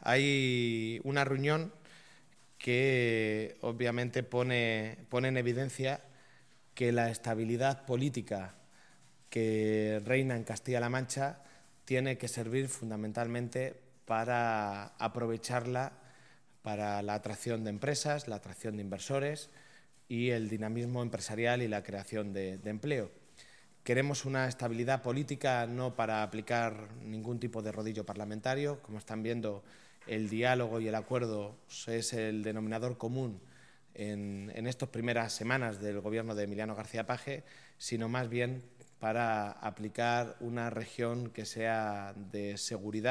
hay una reunión que obviamente pone en evidencia que la estabilidad política que reina en Castilla-La Mancha tiene que servir fundamentalmente para aprovecharla para la atracción de empresas, la atracción de inversores y el dinamismo empresarial y la creación de empleo. Queremos una estabilidad política no para aplicar ningún tipo de rodillo parlamentario. Como están viendo, el diálogo y el acuerdo es el denominador común en estas primeras semanas del gobierno de Emiliano García Paje, sino más bien para aplicar una región que sea de seguridad